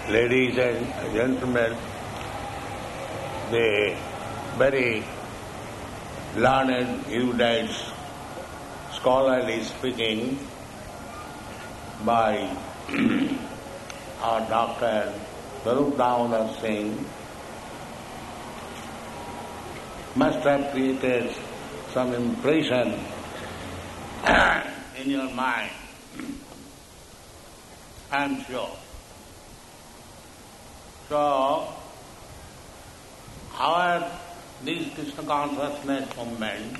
Ladies and gentlemen, the very learned, erudite, scholarly speaking by our Dr. Swarup Damodar Singh must have created some impression in your mind, I am sure. So, this Krishna consciousness movement,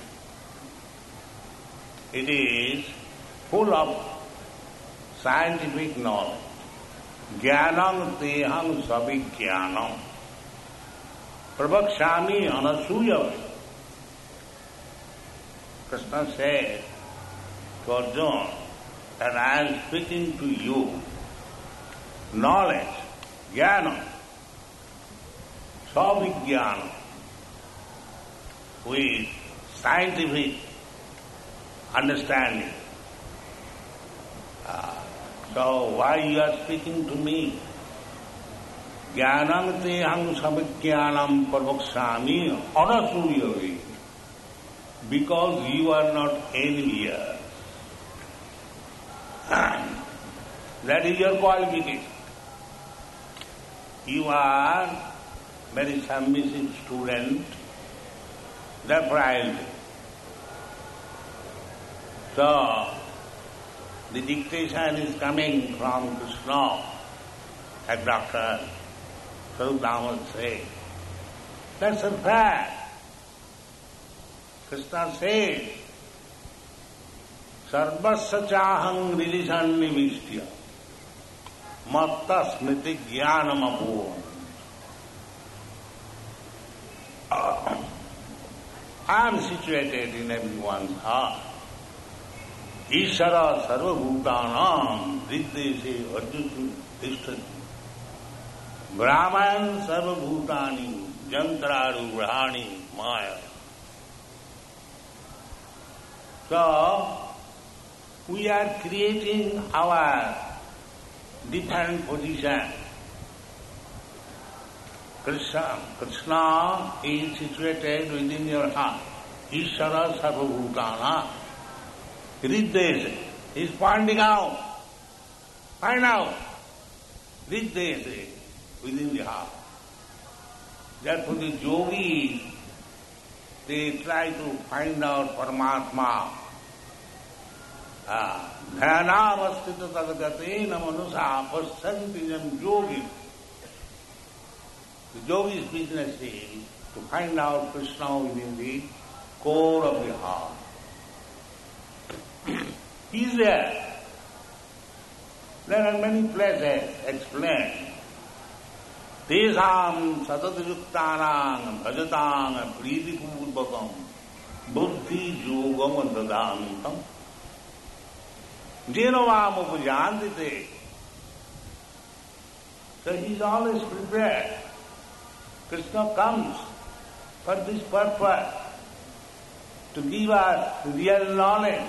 it is full of scientific knowledge. Jnanam teham savijnanam pravakshami anasuyave. Krishna said to Arjuna that I am speaking to you knowledge, jnanam, savijnanam, with scientific understanding. So why you are speaking to me? Jnanam teham savijnanam pravakshami anasuyave. Because you are not envious. That is your qualification. You are very submissive student, therefore I will do. So, the dictation is coming from Krishna, as Dr. Swarup Damodar said. That's a fact. Krishna says, Sarvasya chahang rilishan nivistya matta smriti jnanam apurvam. I am situated in everyone's heart. Ishara sarvabhutanam riddese arjutu tishtati. Brahman sarvabhutani jantraru vrahani maya. So, we are creating our different position. Krishna is situated within your heart. Ishara sarvabhutana. Riddhese. He is pointing out. Find out. Riddhese. Within the heart. Therefore the yogis, they try to find out Paramatma. Dhyanavastita tadgatena manusa pasyanti yogi. The yogi's business is to find out Krishna within the core of the heart. He is there. There are many places explained. Tesam satatayuktanam bhajatang pritipurvakam buddhi yogam dadantam jenovam upajantite. So he is always prepared. Krishna comes for this purpose, to give us real knowledge.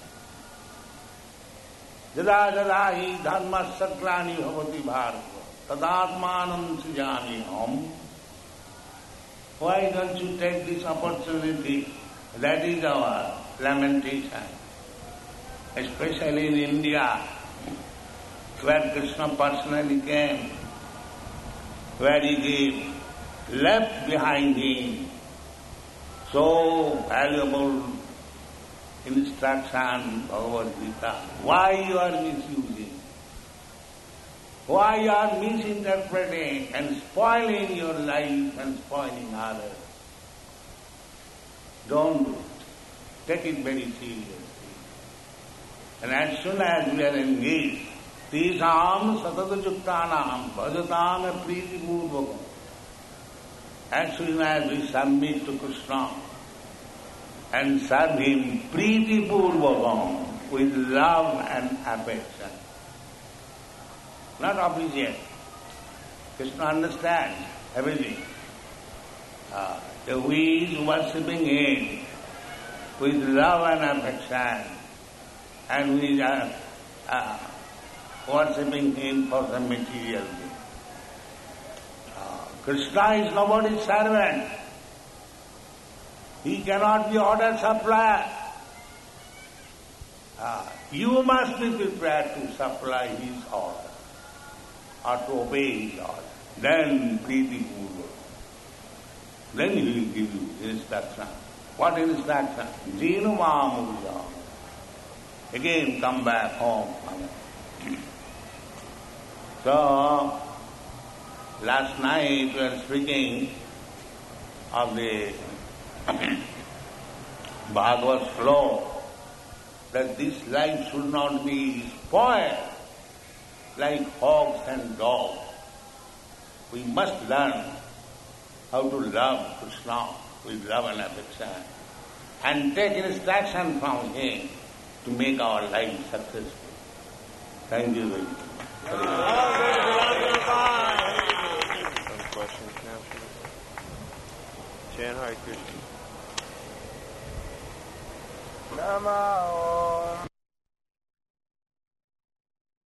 Jada jada hi dharma sakrani bhavati bharata tadatmanam srijami ham. Why don't you take this opportunity? That is our lamentation. Especially in India, where Krishna personally came, where he gave, left behind him so valuable instruction, Bhagavad Gita. Why you are misusing? Why you are misinterpreting and spoiling your life and spoiling others? Don't do it. Take it very seriously. And as soon as we are engaged, Tesam satatayuktanam bhajatam pritipurvakam. As soon as we submit to Krishna and serve Him pritipurvakam, with love and affection, not obligation. Krishna understands everything. Who is worshipping Him with love and affection, and we are worshipping Him for the material thing. Krishna is nobody's servant. He cannot be order supplier. You must be prepared to supply his order or to obey his order. Then Priti Purva. Then he will give you instruction. What instruction? Jenu Mamurja. Again come back home. So, last night we were speaking of the Bhagavad flow, that this life should not be spoiled like hogs and dogs. We must learn how to love Krishna with love and affection and take instruction from him to make our life successful. Thank you very much. Some questions now? Chant Hare Krishna. Namo